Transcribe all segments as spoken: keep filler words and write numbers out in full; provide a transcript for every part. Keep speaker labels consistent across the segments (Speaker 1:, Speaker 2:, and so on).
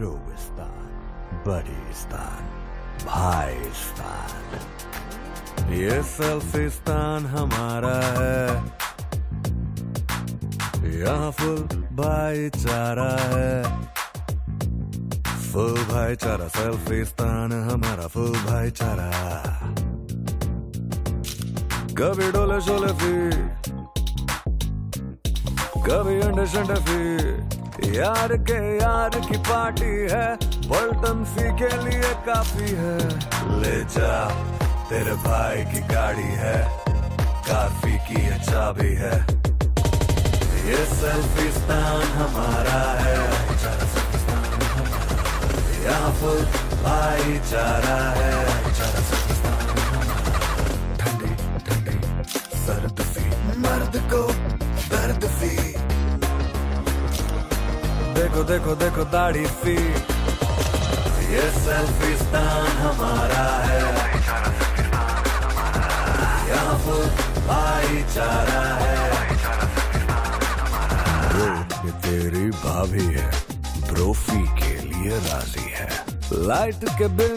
Speaker 1: ब्रोविस्तान, बडीस्तान, भाईस्तान, ये सेल्फिस्तान हमारा है। यहाँ फुल भाईचारा है, फुल भाईचारा। सेल्फिस्तान हमारा फुल भाईचारा। कभी डोले शोले फी, कभी अंडे शंडे फी, यार के यार की पार्टी है, पलटन फी के लिए काफी है। ले जा तेरे भाई की गाड़ी है, काफी की ये चाबी है। ये सेल्फिस्तान हमारा है, यहाँ फुल भाईचारा है। ठंडी ठंडी सर्द फी, मर्द को दर्द फी, देखो देखो देखो दाढ़ी फी। ये सेल्फिस्तान हमारा है, यहाँ फुल भाईचारा है। ब्रो ये तेरी भाभी है, ब्रोफी के लिए राजी है। लाइट के बिन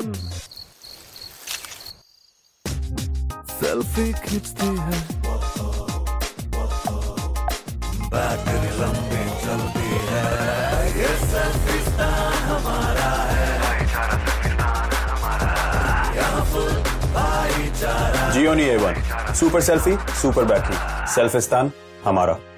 Speaker 1: सेल्फी खींचती है, बैटरी लंबी चलती है। ये सेल्फिस्तान हमारा है, यहाँ फुल भाईचारा।
Speaker 2: Gionee A one, super selfie super battery, सेल्फिस्तान हमारा।